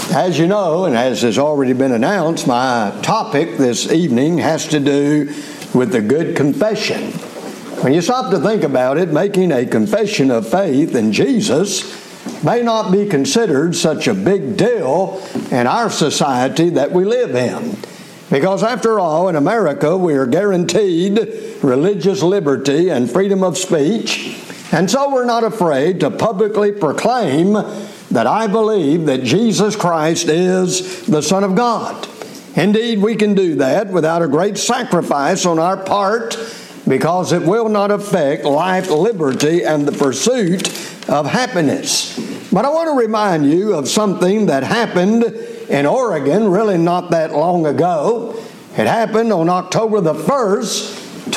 As you know, and as has already been announced, my topic this evening has to do with the good confession. When you stop to think about it, making a confession of faith in Jesus may not be considered such a big deal in our society that we live in. Because after all, in America, we are guaranteed religious liberty and freedom of speech, and so we're not afraid to publicly proclaim that I believe that Jesus Christ is the Son of God. Indeed, we can do that without a great sacrifice on our part, because it will not affect life, liberty, and the pursuit of happiness. But I want to remind you of something that happened in Oregon really not that long ago. It happened on October the 1st,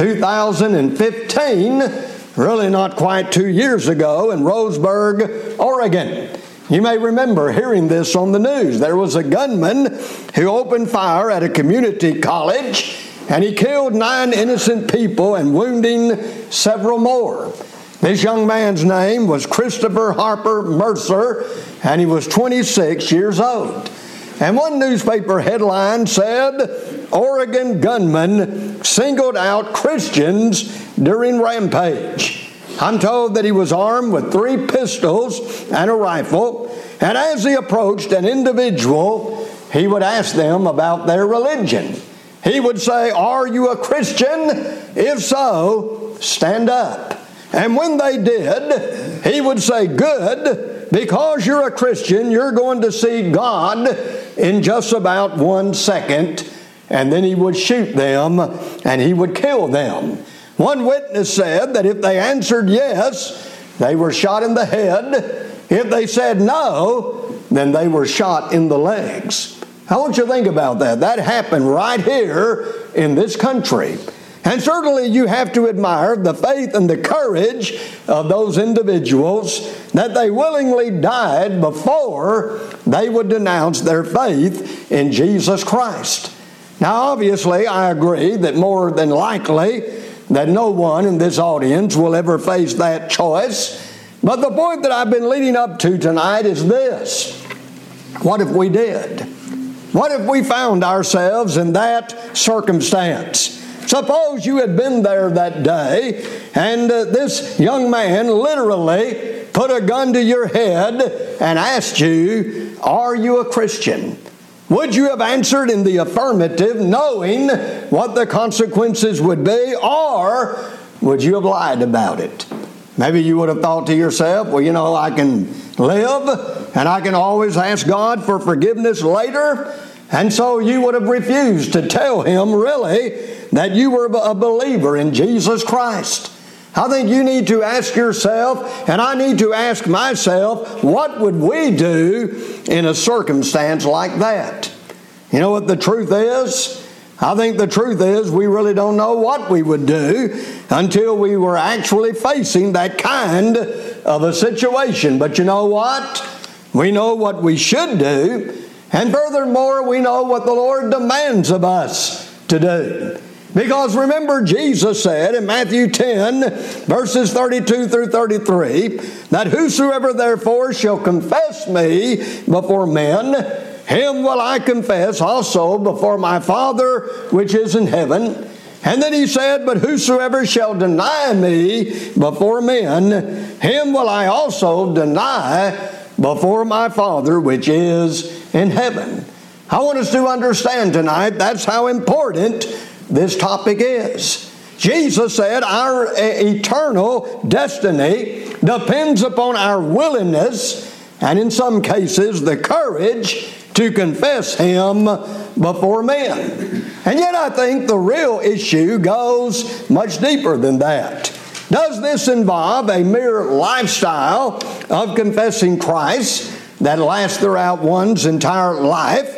2015, really not quite 2 years ago in Roseburg, Oregon. You may remember hearing this on the news. There was a gunman who opened fire at a community college, and he killed 9 innocent people and wounding several more. This young man's name was Christopher Harper Mercer, and he was 26 years old. And one newspaper headline said, "Oregon gunman singled out Christians during rampage." I'm told that he was armed with 3 pistols and a rifle, and as he approached an individual, he would ask them about their religion. He would say, "Are you a Christian? If so, stand up." And when they did, he would say, "Good, because you're a Christian, you're going to see God in just about 1 second." And then he would shoot them and he would kill them. One witness said that if they answered yes, they were shot in the head. If they said no, then they were shot in the legs. I want you to think about that. That happened right here in this country. And certainly you have to admire the faith and the courage of those individuals that they willingly died before they would denounce their faith in Jesus Christ. Now, obviously, I agree that more than likely that no one in this audience will ever face that choice. But the point that I've been leading up to tonight is this. What if we did? What if we found ourselves in that circumstance? Suppose you had been there that day and this young man literally put a gun to your head and asked you, "Are you a Christian?" Would you have answered in the affirmative, knowing what the consequences would be, or would you have lied about it? Maybe you would have thought to yourself, "Well, you know, I can live and I can always ask God for forgiveness later." And so you would have refused to tell him really that you were a believer in Jesus Christ. I think you need to ask yourself, and I need to ask myself, what would we do in a circumstance like that? You know what the truth is? I think the truth is we really don't know what we would do until we were actually facing that kind of a situation. But you know what? We know what we should do, and furthermore, we know what the Lord demands of us to do. Because remember, Jesus said in Matthew 10, verses 32 through 33, that whosoever therefore shall confess me before men, him will I confess also before my Father which is in heaven. And then he said, but whosoever shall deny me before men, him will I also deny before my Father which is in heaven. I want us to understand tonight that's how important this topic is. Jesus said our eternal destiny depends upon our willingness, and in some cases the courage, to confess Him before men. And yet I think the real issue goes much deeper than that. Does this involve a mere lifestyle of confessing Christ that lasts throughout one's entire life?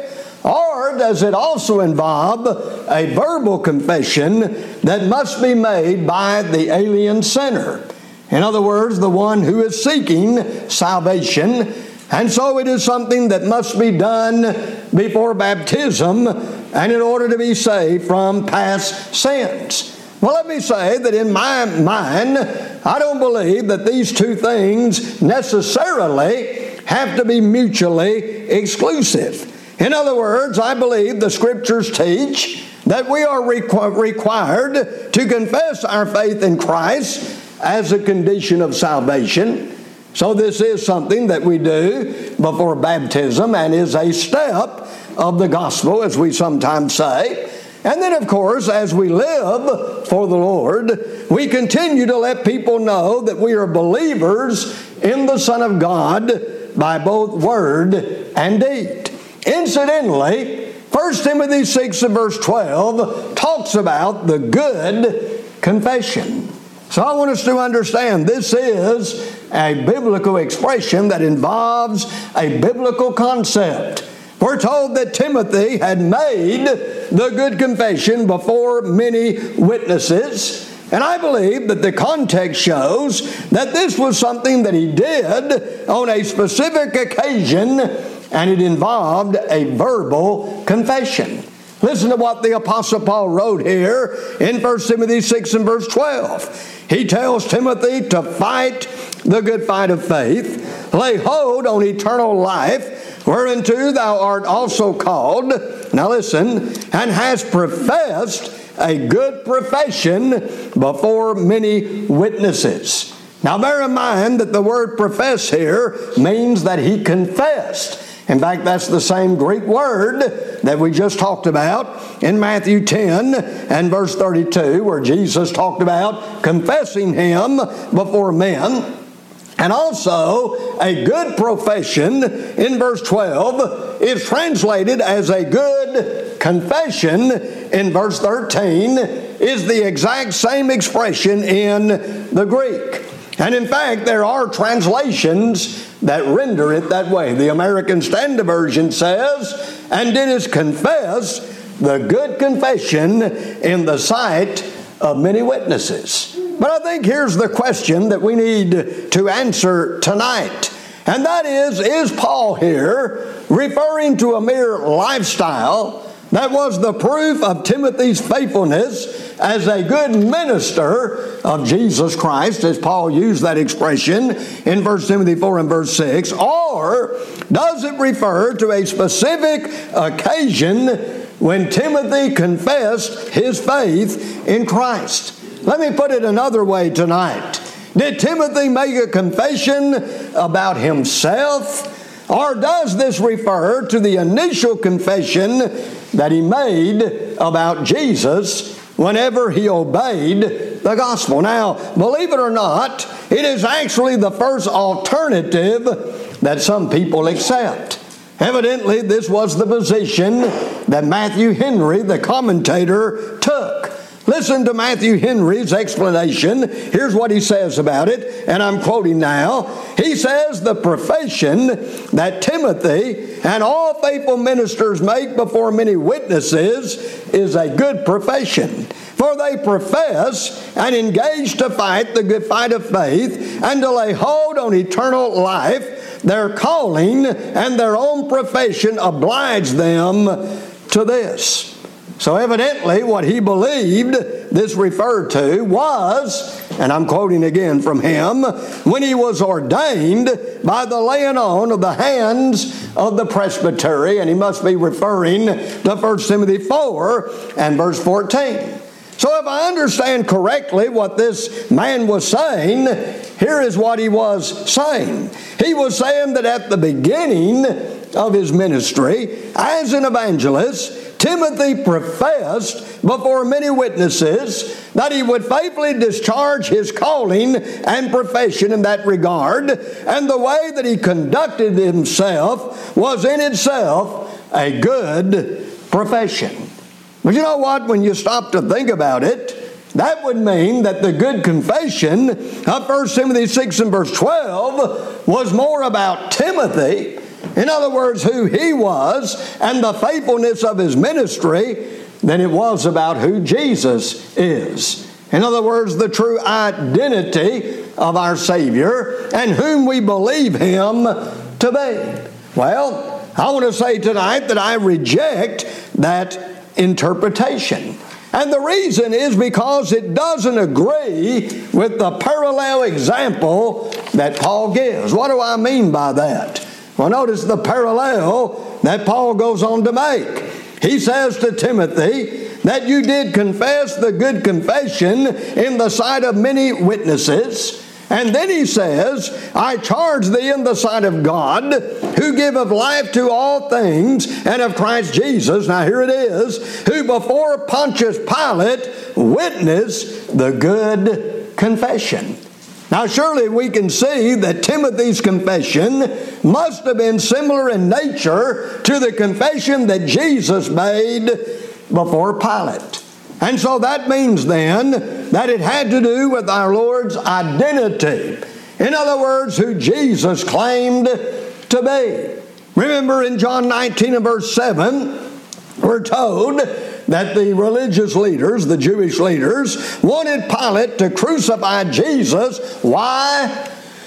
Or does it also involve a verbal confession that must be made by the alien sinner? In other words, the one who is seeking salvation. And so it is something that must be done before baptism and in order to be saved from past sins. Well, let me say that in my mind, I don't believe that these two things necessarily have to be mutually exclusive. In other words, I believe the Scriptures teach that we are required to confess our faith in Christ as a condition of salvation. So this is something that we do before baptism and is a step of the gospel, as we sometimes say. And then, of course, as we live for the Lord, we continue to let people know that we are believers in the Son of God by both word and deed. Incidentally, 1 Timothy 6 and verse 12 talks about the good confession. So I want us to understand this is a biblical expression that involves a biblical concept. We're told that Timothy had made the good confession before many witnesses. And I believe that the context shows that this was something that he did on a specific occasion, and it involved a verbal confession. Listen to what the Apostle Paul wrote here in 1 Timothy 6 and verse 12. He tells Timothy to fight the good fight of faith, lay hold on eternal life, whereunto thou art also called, now listen, and hast professed a good profession before many witnesses. Now bear in mind that the word profess here means that he confessed. In fact, that's the same Greek word that we just talked about in Matthew 10 and verse 32, where Jesus talked about confessing Him before men. And also, a good profession in verse 12 is translated as a good confession in verse 13, is the exact same expression in the Greek. And in fact, there are translations that render it that way. The American Standard Version says, and didst confess the good confession in the sight of many witnesses. But I think here's the question that we need to answer tonight. And that is Paul here referring to a mere lifestyle that was the proof of Timothy's faithfulness as a good minister of Jesus Christ, as Paul used that expression in 1 Timothy 4 and verse 6, or does it refer to a specific occasion when Timothy confessed his faith in Christ? Let me put it another way tonight. Did Timothy make a confession about himself? Or does this refer to the initial confession that he made about Jesus whenever he obeyed the gospel? Now, believe it or not, it is actually the first alternative that some people accept. Evidently, this was the position that Matthew Henry, the commentator, took. Listen to Matthew Henry's explanation. Here's what he says about it, and I'm quoting now. He says, the profession that Timothy and all faithful ministers make before many witnesses is a good profession. For they profess and engage to fight the good fight of faith and to lay hold on eternal life. Their calling and their own profession oblige them to this. So evidently what he believed this referred to was, and I'm quoting again from him, when he was ordained by the laying on of the hands of the presbytery, and he must be referring to 1 Timothy 4 and verse 14. So if I understand correctly what this man was saying, here is what he was saying. He was saying that at the beginning of his ministry as an evangelist, Timothy professed before many witnesses that he would faithfully discharge his calling and profession in that regard, and the way that he conducted himself was in itself a good profession. But you know what? When you stop to think about it, that would mean that the good confession of 1 Timothy 6 and verse 12 was more about Timothy, in other words, who he was and the faithfulness of his ministry, than it was about who Jesus is. In other words, the true identity of our Savior and whom we believe Him to be. Well, I want to say tonight that I reject that interpretation. And the reason is because it doesn't agree with the parallel example that Paul gives. What do I mean by that? Well, notice the parallel that Paul goes on to make. He says to Timothy that you did confess the good confession in the sight of many witnesses. And then he says, I charge thee in the sight of God, who giveth life to all things, and of Christ Jesus, now here it is, who before Pontius Pilate witnessed the good confession. Now surely we can see that Timothy's confession must have been similar in nature to the confession that Jesus made before Pilate. And so that means then that it had to do with our Lord's identity. In other words, who Jesus claimed to be. Remember in John 19 and verse 7, we're told that the religious leaders, the Jewish leaders, wanted Pilate to crucify Jesus. Why?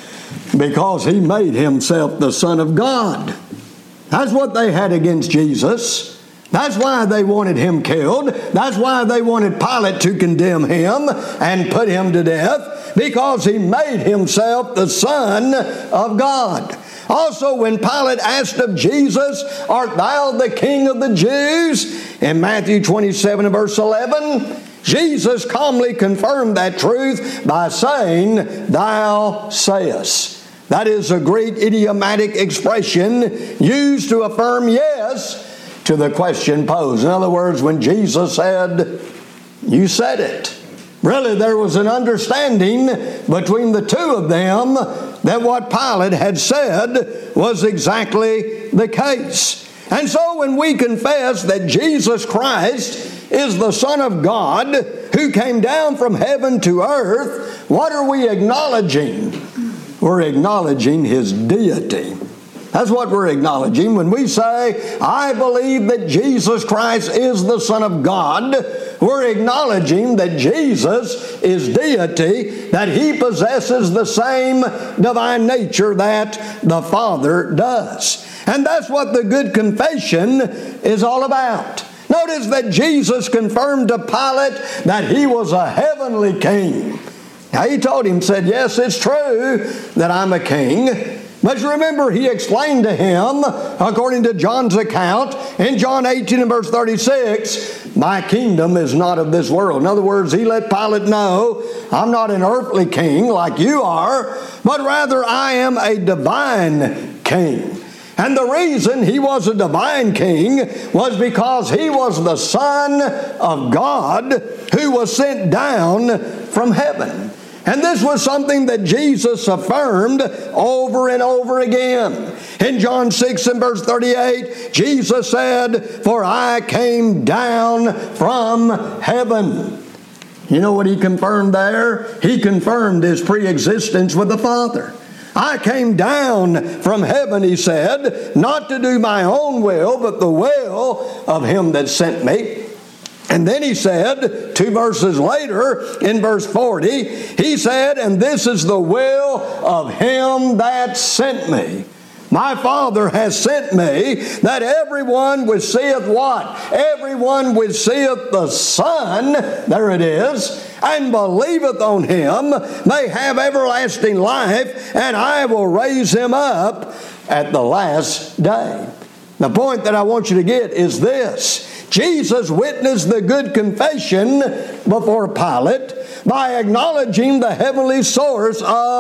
Because he made himself the Son of God. That's what they had against Jesus. That's why they wanted him killed. That's why they wanted Pilate to condemn him and put him to death, because he made himself the Son of God. Also, when Pilate asked of Jesus, art thou the King of the Jews? In Matthew 27 and verse 11, Jesus calmly confirmed that truth by saying, thou sayest. That is a Greek idiomatic expression used to affirm yes to the question posed. In other words, when Jesus said, you said it. Really, there was an understanding between the two of them that what Pilate had said was exactly the case. And so when we confess that Jesus Christ is the Son of God who came down from heaven to earth, what are we acknowledging? We're acknowledging His deity. That's what we're acknowledging when we say, I believe that Jesus Christ is the Son of God. We're acknowledging that Jesus is deity, that He possesses the same divine nature that the Father does. And that's what the good confession is all about. Notice that Jesus confirmed to Pilate that He was a heavenly king. Now He told him, said, yes, it's true that I'm a king. But remember, He explained to him, according to John's account, in John 18 and verse 36, my kingdom is not of this world. In other words, He let Pilate know, I'm not an earthly king like you are, but rather I am a divine king. And the reason He was a divine king was because He was the Son of God who was sent down from heaven. And this was something that Jesus affirmed over and over again. In John 6 and verse 38, Jesus said, for I came down from heaven. You know what He confirmed there? He confirmed His pre-existence with the Father. I came down from heaven, He said, not to do my own will, but the will of Him that sent me. And then He said, 2 verses later, in verse 40, He said, and this is the will of Him that sent me. My Father has sent me, that everyone which seeth what? Everyone which seeth the Son, there it is, and believeth on Him, may have everlasting life, and I will raise him up at the last day. The point that I want you to get is this. Jesus witnessed the good confession before Pilate by acknowledging the heavenly source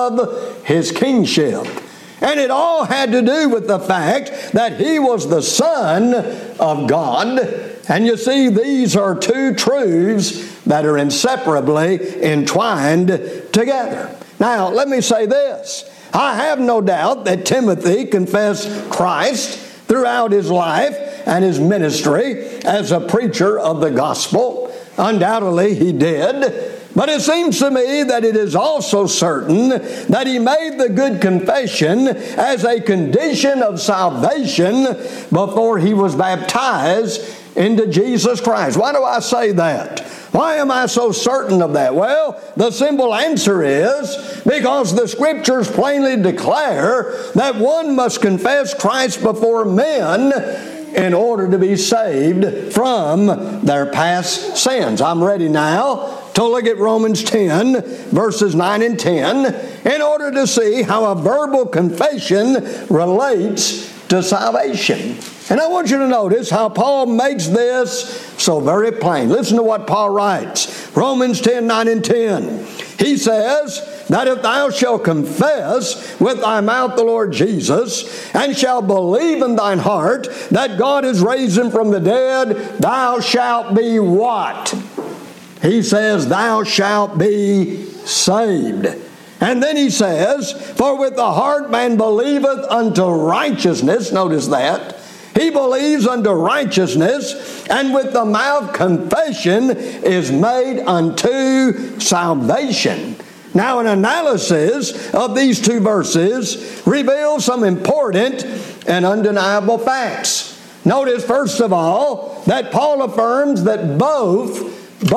of His kingship. And it all had to do with the fact that He was the Son of God. And you see, these are two truths that are inseparably entwined together. Now, let me say this. I have no doubt that Timothy confessed Christ throughout his life and his ministry as a preacher of the gospel. Undoubtedly he did. But it seems to me that it is also certain that he made the good confession as a condition of salvation before he was baptized into Jesus Christ. Why do I say that? Why am I so certain of that? Well, the simple answer is because the Scriptures plainly declare that one must confess Christ before men in order to be saved from their past sins. I'm ready now to look at Romans 10, verses 9 and 10, in order to see how a verbal confession relates to salvation. And I want you to notice how Paul makes this so very plain. Listen to what Paul writes. Romans 10, 9 and 10. He says that if thou shalt confess with thy mouth the Lord Jesus, and shalt believe in thine heart that God has raised him from the dead, thou shalt be what? He says, thou shalt be saved. And then he says, for with the heart man believeth unto righteousness. Notice that. He believes unto righteousness, and with the mouth confession is made unto salvation. Now, an analysis of these two verses reveals some important and undeniable facts. Notice, first of all, that Paul affirms that both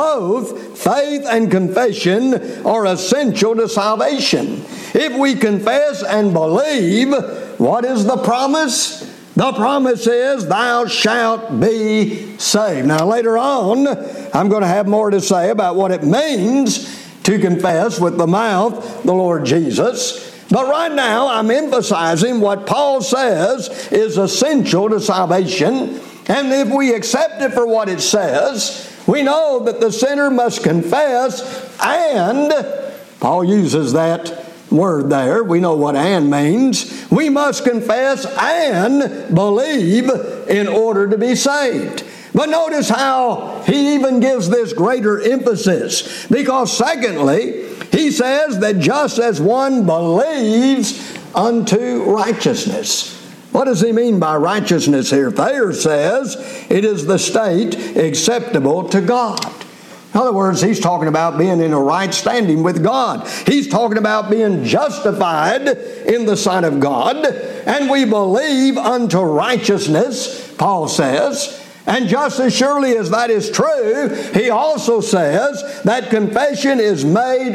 faith and confession are essential to salvation. If we confess and believe, what is the promise? The promise is, thou shalt be saved. Now, later on, I'm going to have more to say about what it means to confess with the mouth the Lord Jesus. But right now, I'm emphasizing what Paul says is essential to salvation. And if we accept it for what it says, we know that the sinner must confess, and Paul uses that word there. We know what "and" means. We must confess and believe in order to be saved. But notice how he even gives this greater emphasis. Because secondly, he says that just as one believes unto righteousness. What does he mean by righteousness here? Thayer says it is the state acceptable to God. In other words, he's talking about being in a right standing with God. He's talking about being justified in the sight of God. And we believe unto righteousness, Paul says. And just as surely as that is true, he also says that confession is made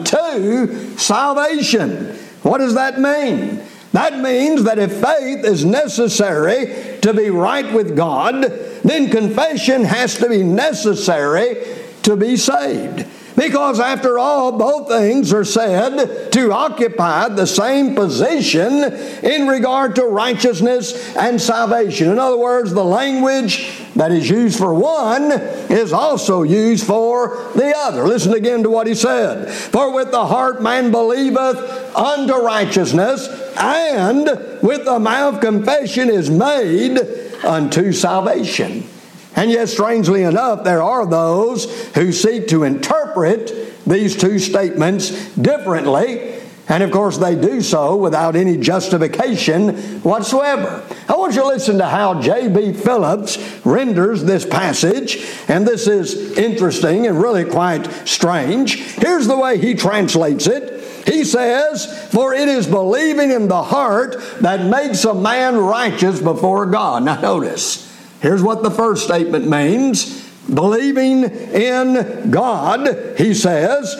unto salvation. What does that mean? That means that if faith is necessary to be right with God, then confession has to be necessary to be saved. Because after all, both things are said to occupy the same position in regard to righteousness and salvation. In other words, the language that is used for one is also used for the other. Listen again to what he said. For with the heart man believeth unto righteousness, and with the mouth confession is made unto salvation. And yet, strangely enough, there are those who seek to interpret these two statements differently. And of course, they do so without any justification whatsoever. I want you to listen to how J.B. Phillips renders this passage. And this is interesting and really quite strange. Here's the way he translates it. He says, for it is believing in the heart that makes a man righteous before God. Now notice. Here's what the first statement means. Believing in God, he says,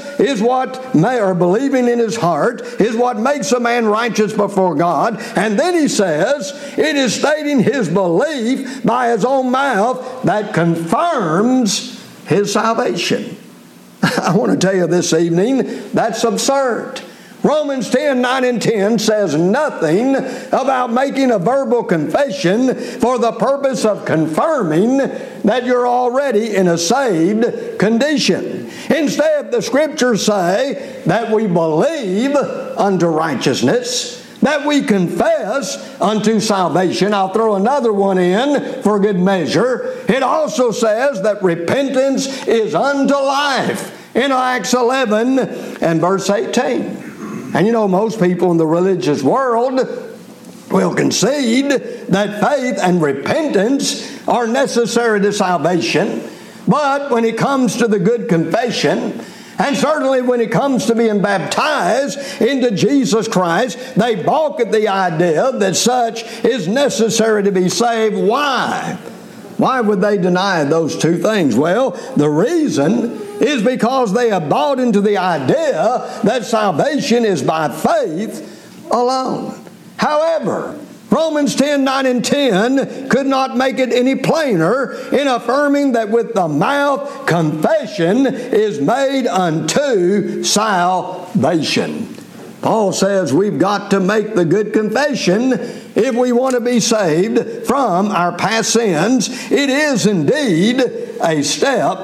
believing in his heart is what makes a man righteous before God. And then he says, it is stating his belief by his own mouth that confirms his salvation. I want to tell you this evening, that's absurd. Romans 10, 9 and 10 says nothing about making a verbal confession for the purpose of confirming that you're already in a saved condition. Instead, the Scriptures say that we believe unto righteousness, that we confess unto salvation. I'll throw another one in for good measure. It also says that repentance is unto life in Acts 11 and verse 18. And you know, most people in the religious world will concede that faith and repentance are necessary to salvation. But when it comes to the good confession, and certainly when it comes to being baptized into Jesus Christ, they balk at the idea that such is necessary to be saved. Why? Why would they deny those two things? Well, the reason is because they have bought into the idea that salvation is by faith alone. However, Romans 10, 9 and 10 could not make it any plainer in affirming that with the mouth confession is made unto salvation. Paul says we've got to make the good confession if we want to be saved from our past sins. It is indeed a step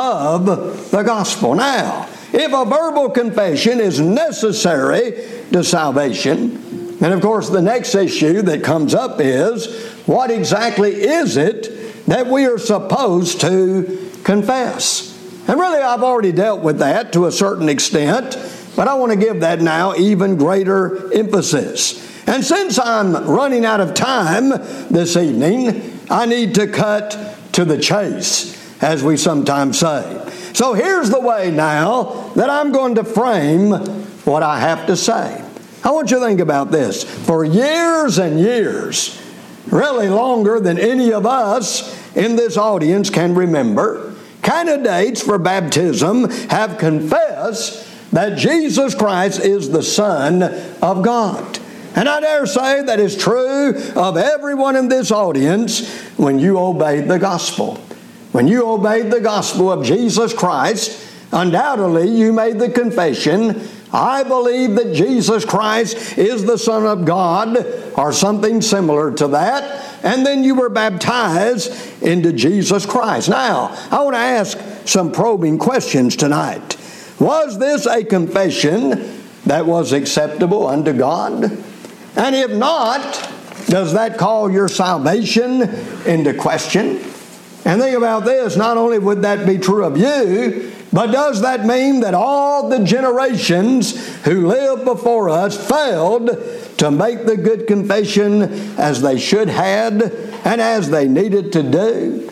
of the gospel. Now, if a verbal confession is necessary to salvation, then of course the next issue that comes up is, what exactly is it that we are supposed to confess? And really I've already dealt with that to a certain extent, but I want to give that now even greater emphasis. And since I'm running out of time this evening, I need to cut to the chase, as we sometimes say. So here's the way now that I'm going to frame what I have to say. I want you to think about this. For years and years, really longer than any of us in this audience can remember, candidates for baptism have confessed that Jesus Christ is the Son of God. And I dare say that is true of everyone in this audience when you obeyed the gospel. When you obeyed the gospel of Jesus Christ, undoubtedly you made the confession, I believe that Jesus Christ is the Son of God, or something similar to that, and then you were baptized into Jesus Christ. Now, I want to ask some probing questions tonight. Was this a confession that was acceptable unto God? And if not, does that call your salvation into question? And think about this, not only would that be true of you, but does that mean that all the generations who lived before us failed to make the good confession as they should had and as they needed to do?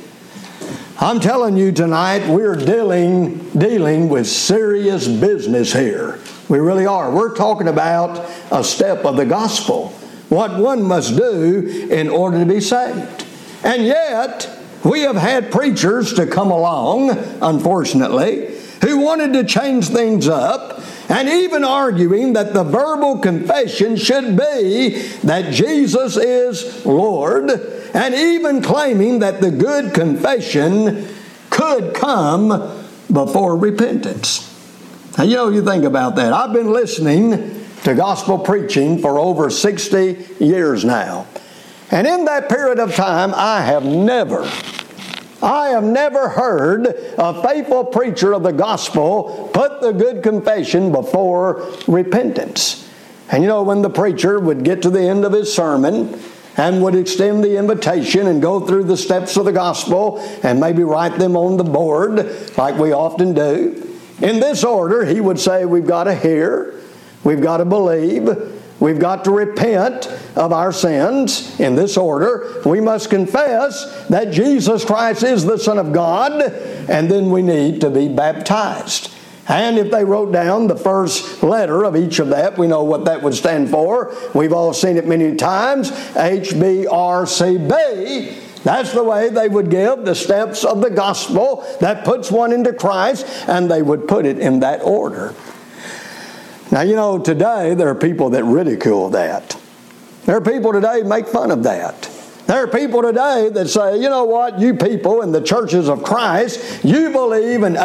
I'm telling you tonight, we're dealing with serious business here. We really are. We're talking about a step of the gospel, what one must do in order to be saved. And yet, we have had preachers to come along, unfortunately, who wanted to change things up, and even arguing that the verbal confession should be that Jesus is Lord, and even claiming that the good confession could come before repentance. Now, you think about that. I've been listening to gospel preaching for over 60 years now. And in that period of time, I have never heard a faithful preacher of the gospel put the good confession before repentance. And when the preacher would get to the end of his sermon and would extend the invitation and go through the steps of the gospel and maybe write them on the board like we often do, in this order he would say, we've got to hear, we've got to believe, we've got to repent of our sins. In this order, we must confess that Jesus Christ is the Son of God, and then we need to be baptized. And if they wrote down the first letter of each of that, we know what that would stand for. We've all seen it many times, HBRCB. That's the way they would give the steps of the gospel that puts one into Christ, and they would put it in that order. Now, today there are people that ridicule that. There are people today who make fun of that. There are people today that say, you know what, you people in the churches of Christ, you believe in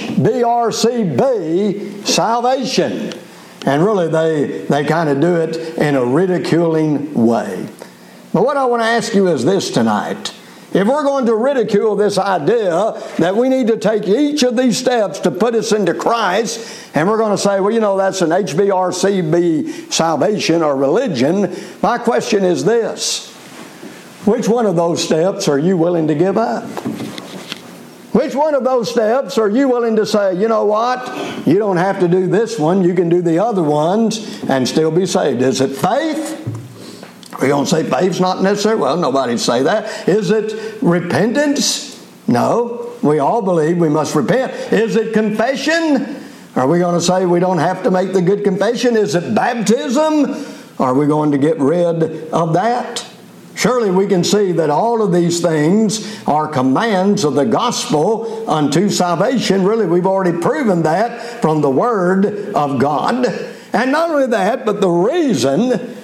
HBRCB salvation. And really they kind of do it in a ridiculing way. But what I want to ask you is this tonight. If we're going to ridicule this idea that we need to take each of these steps to put us into Christ, and we're going to say, well, that's an HBRCB salvation or religion, my question is this. Which one of those steps are you willing to give up? Which one of those steps are you willing to say, you know what? You don't have to do this one. You can do the other ones and still be saved. Is it faith? We're going to say faith's not necessary. Well, nobody'd say that. Is it repentance? No. We all believe we must repent. Is it confession? Are we going to say we don't have to make the good confession? Is it baptism? Are we going to get rid of that? Surely we can see that all of these things are commands of the gospel unto salvation. Really, we've already proven that from the Word of God. And not only that, but the reason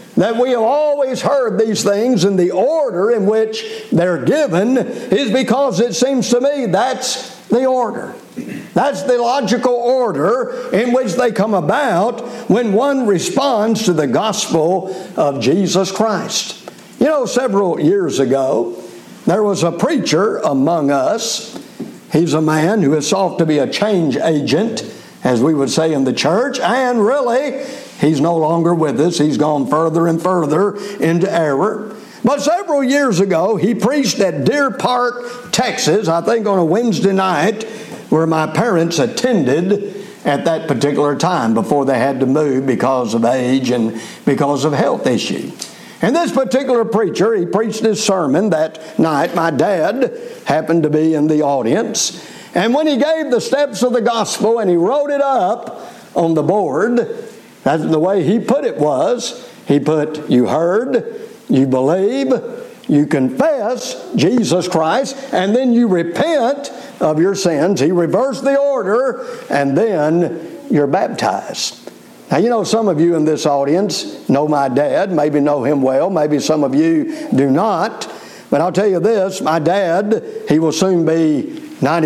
that we have always heard these things in the order in which they're given is because it seems to me that's the order. That's the logical order in which they come about when one responds to the gospel of Jesus Christ. You know, several years ago, there was a preacher among us. He's a man who is sought to be a change agent, as we would say in the church, and really, he's no longer with us. He's gone further and further into error. But several years ago, he preached at Deer Park, Texas, I think on a Wednesday night, where my parents attended at that particular time before they had to move because of age and because of health issue. And this particular preacher, he preached his sermon that night. My dad happened to be in the audience. And when he gave the steps of the gospel and he wrote it up on the board, that's the way he put it was, he put, you heard, you believe, you confess Jesus Christ, and then you repent of your sins. He reversed the order, and then you're baptized. Now, you know, some of you in this audience know my dad, maybe know him well, maybe some of you do not. But I'll tell you this, my dad, he will soon be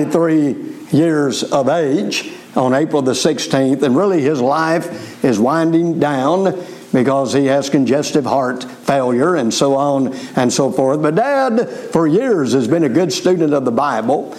93 years of age on April the 16th, and really his life is winding down because he has congestive heart failure and so on and so forth. But Dad, for years, has been a good student of the Bible.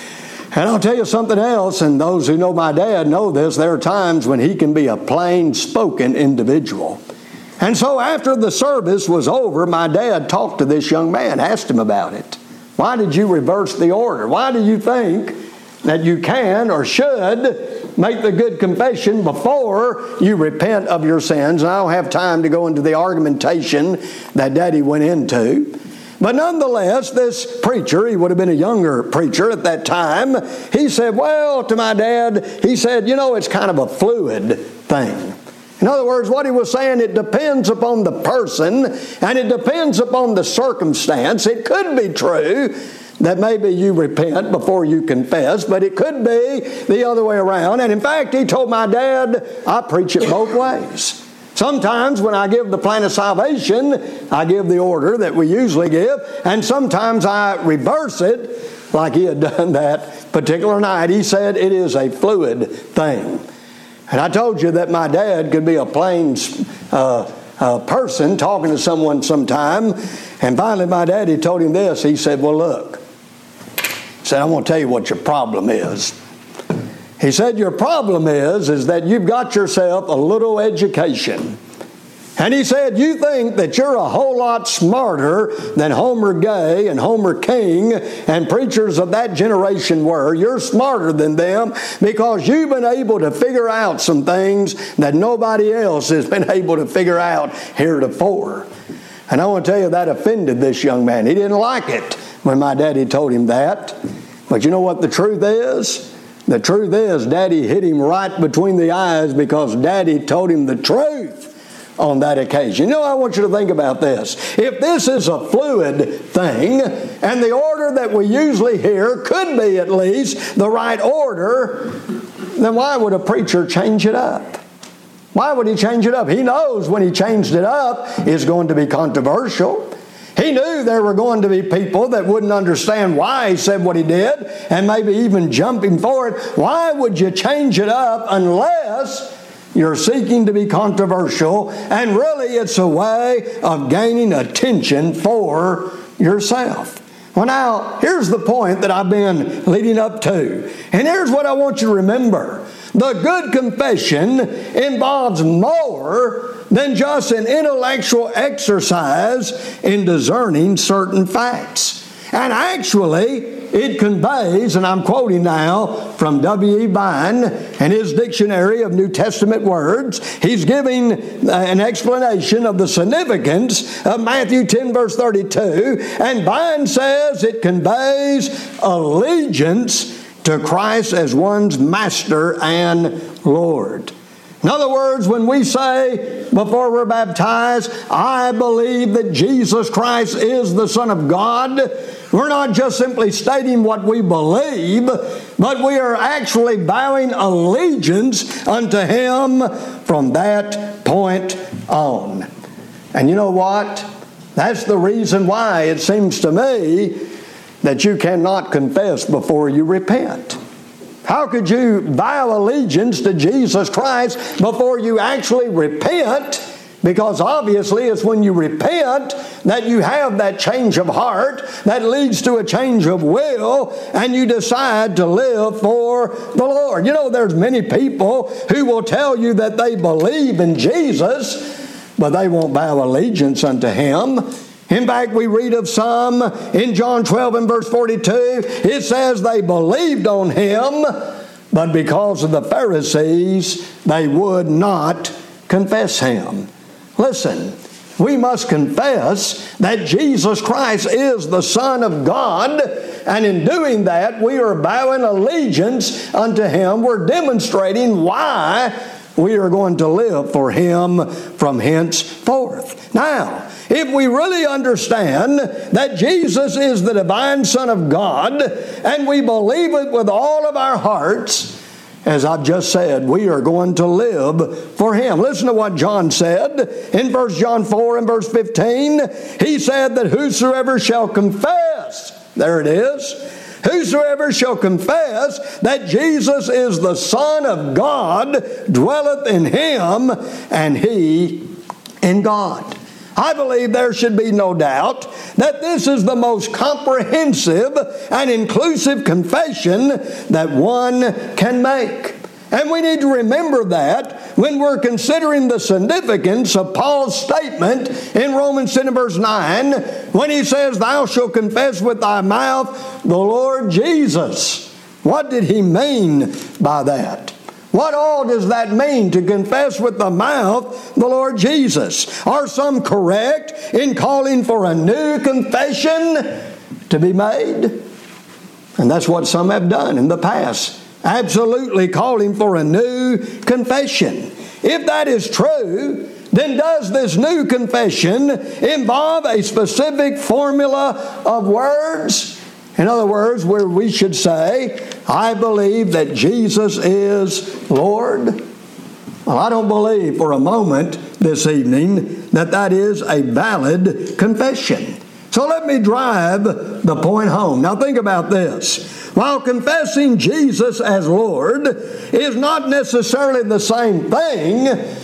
And I'll tell you something else, and those who know my dad know this, there are times when he can be a plain-spoken individual. And so after the service was over, my dad talked to this young man, asked him about it. Why did you reverse the order? Why do you think that you can or should make the good confession before you repent of your sins? And I don't have time to go into the argumentation that Daddy went into. But nonetheless, this preacher, he would have been a younger preacher at that time, he said, well, to my dad, he said, you know, it's kind of a fluid thing. In other words, what he was saying, it depends upon the person and it depends upon the circumstance. It could be true that maybe you repent before you confess, but it could be the other way around. And in fact, he told my dad, I preach it both ways. Sometimes when I give the plan of salvation, I give the order that we usually give, and sometimes I reverse it like he had done that particular night. He said it is a fluid thing. And I told you that my dad could be a plain person talking to someone sometime. And finally my daddy told him this. He said, well, look. He said, I want to tell you what your problem is. He said, your problem is that you've got yourself a little education. And he said, you think that you're a whole lot smarter than Homer Gay and Homer King and preachers of that generation were. You're smarter than them because you've been able to figure out some things that nobody else has been able to figure out heretofore. And I want to tell you that offended this young man. He didn't like it when my daddy told him that. But you know what the truth is? The truth is, Daddy hit him right between the eyes because Daddy told him the truth on that occasion. You know, I want you to think about this. If this is a fluid thing, and the order that we usually hear could be at least the right order, then why would a preacher change it up? Why would he change it up? He knows when he changed it up, it's going to be controversial. He knew there were going to be people that wouldn't understand why he said what he did and maybe even jump him for it. Why would you change it up unless you're seeking to be controversial and really it's a way of gaining attention for yourself? Well, now, here's the point that I've been leading up to. And here's what I want you to remember. The good confession involves more than just an intellectual exercise in discerning certain facts. And actually, it conveys, and I'm quoting now from W.E. Vine and his Dictionary of New Testament Words. He's giving an explanation of the significance of Matthew 10, verse 32. And Vine says it conveys allegiance to Christ as one's master and Lord. In other words, when we say before we're baptized, I believe that Jesus Christ is the Son of God, we're not just simply stating what we believe, but we are actually vowing allegiance unto Him from that point on. And you know what? That's the reason why it seems to me that you cannot confess before you repent. How could you vow allegiance to Jesus Christ before you actually repent? Because obviously it's when you repent that you have that change of heart that leads to a change of will, and you decide to live for the Lord. You know, there's many people who will tell you that they believe in Jesus, but they won't vow allegiance unto Him. In fact, we read of some in John 12 and verse 42, it says they believed on Him, but because of the Pharisees, they would not confess Him. Listen, we must confess that Jesus Christ is the Son of God, and in doing that, we are vowing allegiance unto Him. We're demonstrating why we are going to live for Him from henceforth. Now, if we really understand that Jesus is the divine Son of God, and we believe it with all of our hearts, as I've just said, we are going to live for Him. Listen to what John said in 1 John 4 and verse 15. He said that whosoever shall confess, there it is, whosoever shall confess that Jesus is the Son of God dwelleth in Him, and He in God. I believe there should be no doubt that this is the most comprehensive and inclusive confession that one can make. And we need to remember that when we're considering the significance of Paul's statement in Romans 10 and verse 9, when he says, "Thou shalt confess with thy mouth the Lord Jesus." What did he mean by that? What all does that mean, to confess with the mouth the Lord Jesus? Are some correct in calling for a new confession to be made? And that's what some have done in the past. Absolutely calling for a new confession. If that is true, then does this new confession involve a specific formula of words? In other words, where we should say, "I believe that Jesus is Lord." Well, I don't believe for a moment this evening that that is a valid confession. So let me drive the point home. Now think about this. While confessing Jesus as Lord is not necessarily the same thing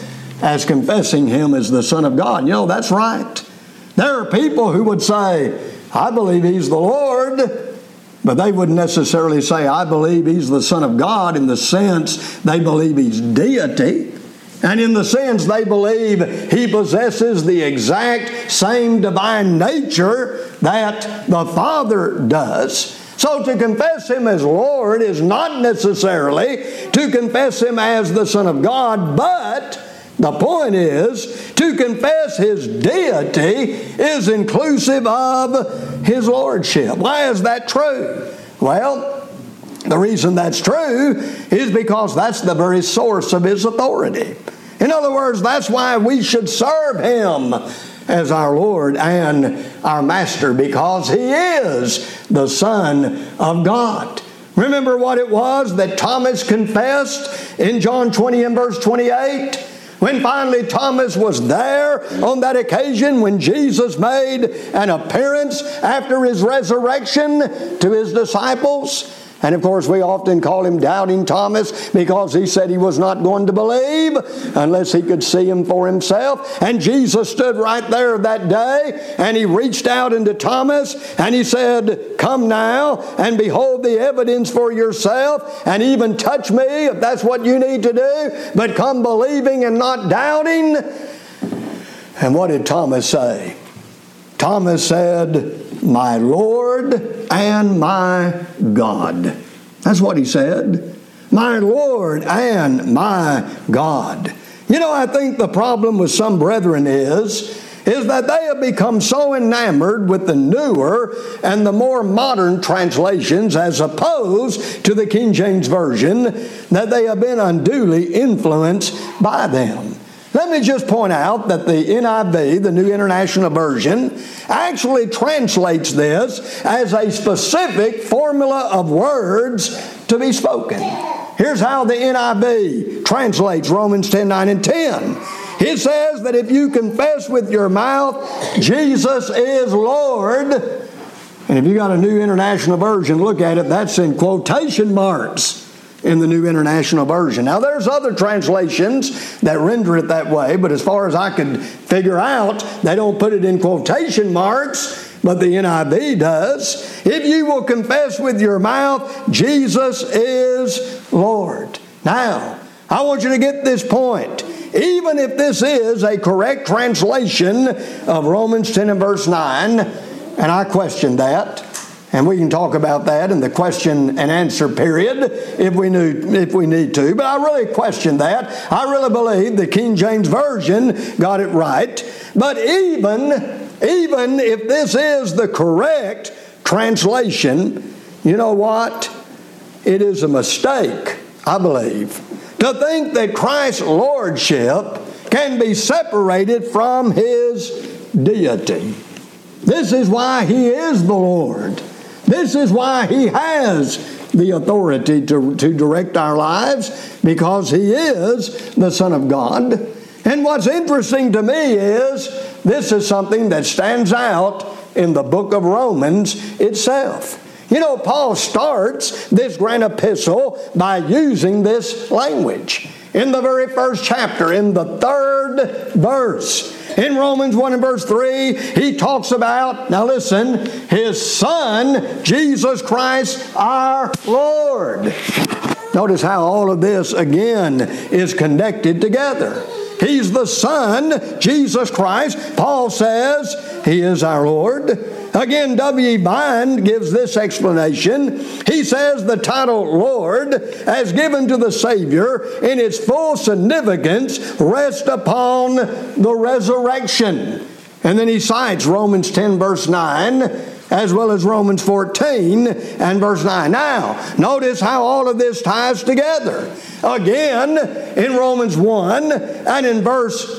as confessing Him as the Son of God. You know, that's right. There are people who would say, "I believe He's the Lord," but they wouldn't necessarily say, "I believe He's the Son of God," in the sense they believe He's deity. And in the sense they believe He possesses the exact same divine nature that the Father does. So to confess Him as Lord is not necessarily to confess Him as the Son of God, but the point is, to confess His deity is inclusive of His Lordship. Why is that true? Well, the reason that's true is because that's the very source of His authority. In other words, that's why we should serve Him as our Lord and our Master, because He is the Son of God. Remember what it was that Thomas confessed in John 20 and verse 28? When finally Thomas was there on that occasion when Jesus made an appearance after His resurrection to His disciples. And of course we often call him Doubting Thomas because he said he was not going to believe unless he could see Him for himself. And Jesus stood right there that day and He reached out into Thomas and He said, "Come now and behold the evidence for yourself, and even touch me if that's what you need to do, but come believing and not doubting." And what did Thomas say? Thomas said, "My Lord and my God." That's what he said. My Lord and my God. You know, I think the problem with some brethren is that they have become so enamored with the newer and the more modern translations as opposed to the King James Version that they have been unduly influenced by them. Let me just point out that the NIV, the New International Version, actually translates this as a specific formula of words to be spoken. Here's how the NIV translates Romans 10, 9, and 10. It says that if you confess with your mouth Jesus is Lord, and if you got a New International Version, look at it, that's in quotation marks in the New International Version. Now there's other translations that render it that way, but as far as I could figure out, they don't put it in quotation marks, but the NIV does. If you will confess with your mouth, Jesus is Lord. Now, I want you to get this point. Even if this is a correct translation of Romans 10 and verse 9, and I question that, and we can talk about that in the question and answer period if we need to. But I really question that. I really believe the King James Version got it right. But even if this is the correct translation, you know what? It is a mistake, I believe, to think that Christ's lordship can be separated from His deity. This is why He is the Lord. This is why He has the authority to direct our lives, because He is the Son of God. And what's interesting to me is this is something that stands out in the book of Romans itself. You know, Paul starts this grand epistle by using this language. In the very first chapter, in the 3rd verse, in Romans 1 and verse 3, he talks about, now listen, His Son, Jesus Christ our Lord. Notice how all of this, again, is connected together. He's the Son, Jesus Christ. Paul says He is our Lord. Again, W.E. Bind gives this explanation. He says the title Lord, as given to the Savior, in its full significance, rests upon the resurrection. And then he cites Romans 10 verse 9, as well as Romans 14 and verse 9. Now, notice how all of this ties together. Again, in Romans 1 and in verse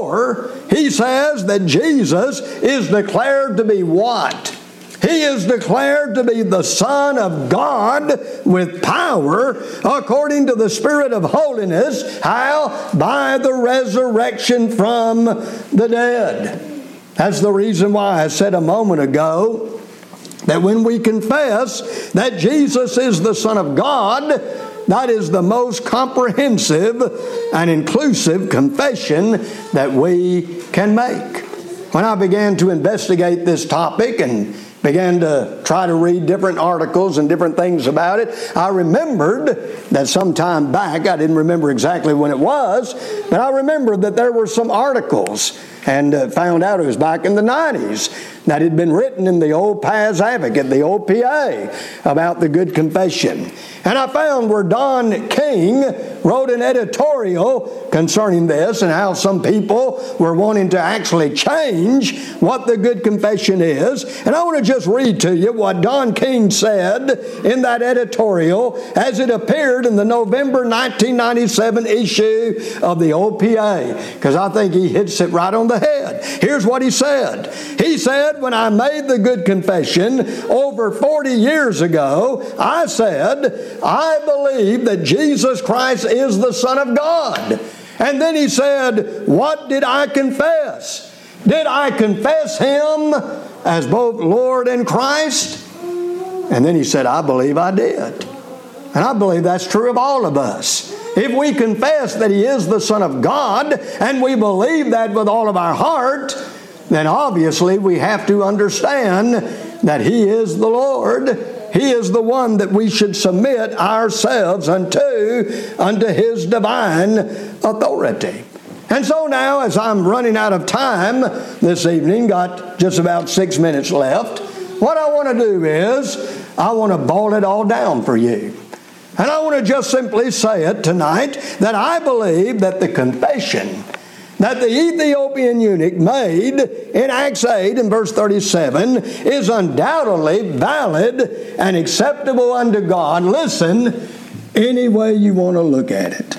4, he says that Jesus is declared to be what? He is declared to be the Son of God with power according to the Spirit of holiness. How? By the resurrection from the dead. That's the reason why I said a moment ago that when we confess that Jesus is the Son of God, that is the most comprehensive and inclusive confession that we can make. When I began to investigate this topic and began to try to read different articles and different things about it, I remembered that some time back, I didn't remember exactly when it was, but I remembered that there were some articles, and found out it was back in the 90s, that had been written in the Old Paz Advocate, the OPA, about the Good Confession. And I found where Don King wrote an editorial concerning this and how some people were wanting to actually change what the Good Confession is. And I want to just read to you what Don King said in that editorial as it appeared in the November 1997 issue of the OPA, because I think he hits it right on the head. Here's what he said. He said, when I made the Good Confession over 40 years ago, I said, I believe that Jesus Christ is the Son of God. And then he said, what did I confess? Did I confess Him as both Lord and Christ? And then he said, I believe I did. And I believe that's true of all of us. If we confess that He is the Son of God, and we believe that with all of our heart, then obviously we have to understand that He is the Lord. He is the one that we should submit ourselves unto His divine authority. And so now, as I'm running out of time this evening, got just about 6 minutes left, what I want to do is, I want to boil it all down for you. And I want to just simply say it tonight, that I believe that the confession that the Ethiopian eunuch made in Acts 8 and verse 37 is undoubtedly valid and acceptable unto God. Listen, any way you want to look at it.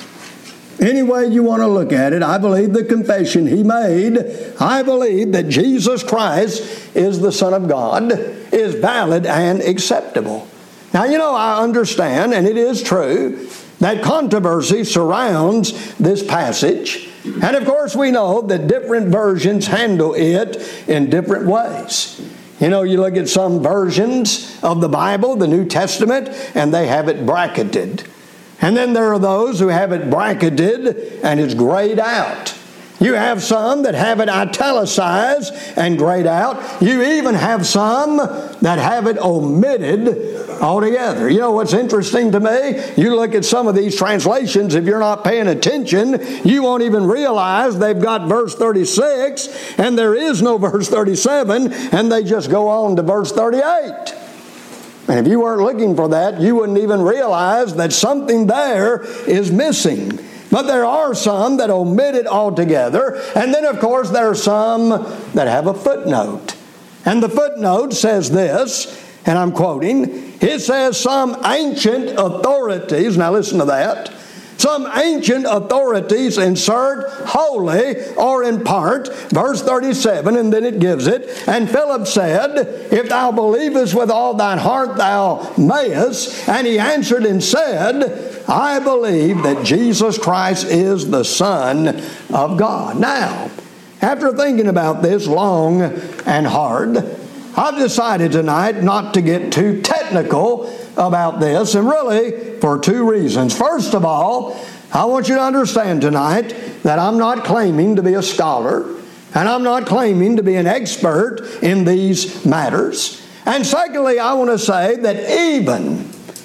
Any way you want to look at it, I believe the confession he made, I believe that Jesus Christ is the Son of God, is valid and acceptable. Now, you know, I understand, and it is true, that controversy surrounds this passage. And of course we know that different versions handle it in different ways. You know, you look at some versions of the Bible, the New Testament, and they have it bracketed. And then there are those who have it bracketed and it's grayed out. You have some that have it italicized and grayed out. You even have some that have it omitted altogether. You know what's interesting to me? You look at some of these translations, if you're not paying attention, you won't even realize they've got verse 36 and there is no verse 37, and they just go on to verse 38. And if you weren't looking for that, you wouldn't even realize that something there is missing. But there are some that omit it altogether. And then, of course, there are some that have a footnote. And the footnote says this, and I'm quoting, it says, some ancient authorities, now listen to that, some ancient authorities insert wholly or in part, verse 37, and then it gives it. And Philip said, if thou believest with all thine heart, thou mayest. And he answered and said, I believe that Jesus Christ is the Son of God. Now, after thinking about this long and hard, I've decided tonight not to get too technical about this, and really for two reasons. First of all, I want you to understand tonight that I'm not claiming to be a scholar, and I'm not claiming to be an expert in these matters. And secondly, I want to say that even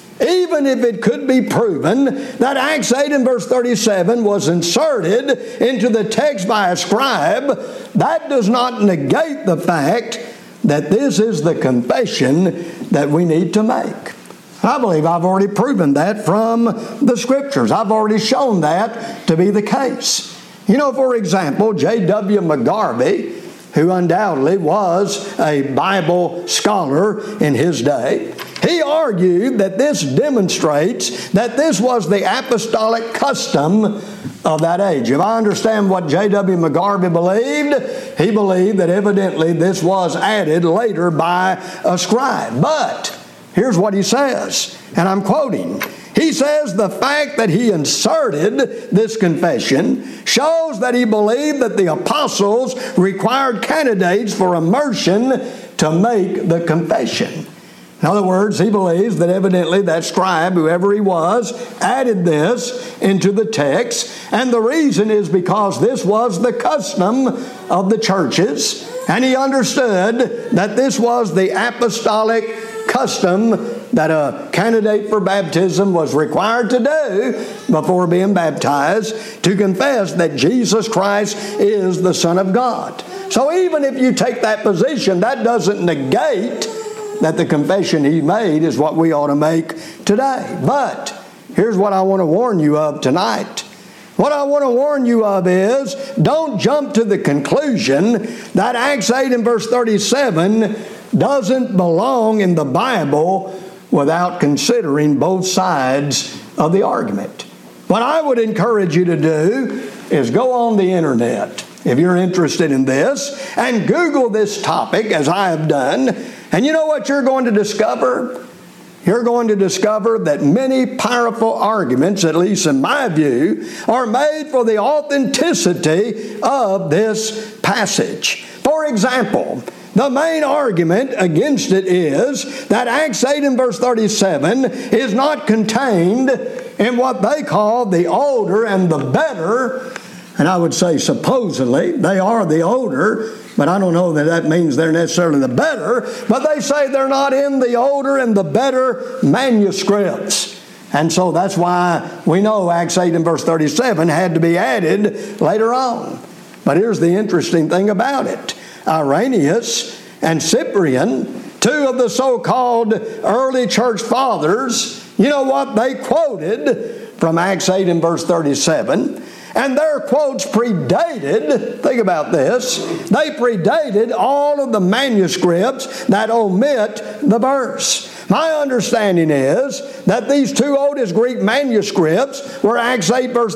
if it could be proven that Acts 8 and verse 37 was inserted into the text by a scribe, that does not negate the fact that this is the confession that we need to make. I believe I've already proven that from the Scriptures. I've already shown that to be the case. You know, for example, J.W. McGarvey, who undoubtedly was a Bible scholar in his day, he argued that this demonstrates that this was the apostolic custom of that age. If I understand what J.W. McGarvey believed, he believed that evidently this was added later by a scribe. But here's what he says, and I'm quoting. He says the fact that he inserted this confession shows that he believed that the apostles required candidates for immersion to make the confession. In other words, he believes that evidently that scribe, whoever he was, added this into the text. And the reason is because this was the custom of the churches. And he understood that this was the apostolic custom that a candidate for baptism was required to do before being baptized, to confess that Jesus Christ is the Son of God. So even if you take that position, that doesn't negate that the confession he made is what we ought to make today. But here's what I want to warn you of tonight. What I want to warn you of is, don't jump to the conclusion that Acts 8 and verse 37 doesn't belong in the Bible without considering both sides of the argument. What I would encourage you to do is go on the internet, if you're interested in this, and Google this topic as I have done. And you know what you're going to discover? You're going to discover that many powerful arguments, at least in my view, are made for the authenticity of this passage. For example, the main argument against it is that Acts 8 and verse 37 is not contained in what they call the older and the better. And I would say supposedly they are the older, but I don't know that that means they're necessarily the better. But they say they're not in the older and the better manuscripts. And so that's why we know Acts 8 and verse 37 had to be added later on. But here's the interesting thing about it. Irenaeus and Cyprian, two of the so-called early church fathers, you know what they quoted from Acts 8 and verse 37? And their quotes predated, think about this, they predated all of the manuscripts that omit the verse. My understanding is that these two oldest Greek manuscripts, where Acts 8 verse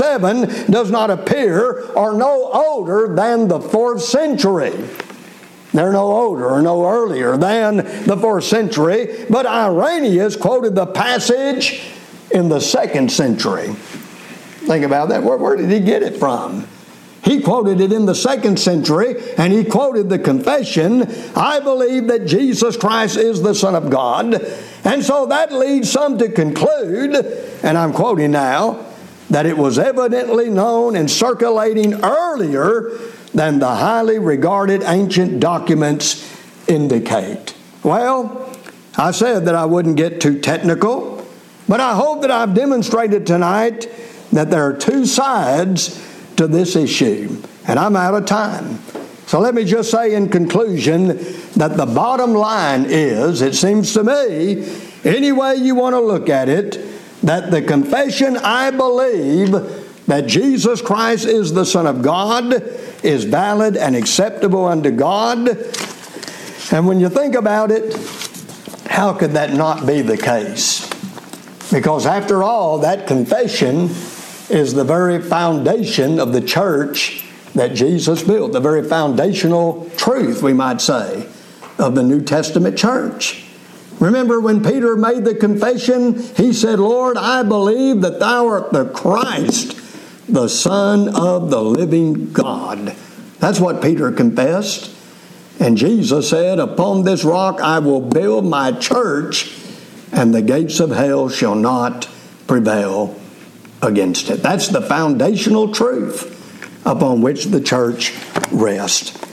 37 does not appear, are no older than the 4th century. They're no older or no earlier than the 4th century, but Irenaeus quoted the passage in the 2nd century. Think about that. Where did he get it from? He quoted it in the 2nd century, and he quoted the confession, I believe that Jesus Christ is the Son of God. And so that leads some to conclude, and I'm quoting now, that it was evidently known and circulating earlier than the highly regarded ancient documents indicate. Well, I said that I wouldn't get too technical, but I hope that I've demonstrated tonight that there are two sides to this issue, and I'm out of time. So let me just say in conclusion that the bottom line is, it seems to me, any way you want to look at it, that the confession, I believe that Jesus Christ is the Son of God, is valid and acceptable unto God. And when you think about it, how could that not be the case? Because after all, that confession is the very foundation of the church that Jesus built, the very foundational truth, we might say, of the New Testament church. Remember when Peter made the confession, he said, Lord, I believe that thou art the Christ, the Son of the living God. That's what Peter confessed. And Jesus said, upon this rock I will build my church, and the gates of hell shall not prevail against it. That's the foundational truth upon which the church rests.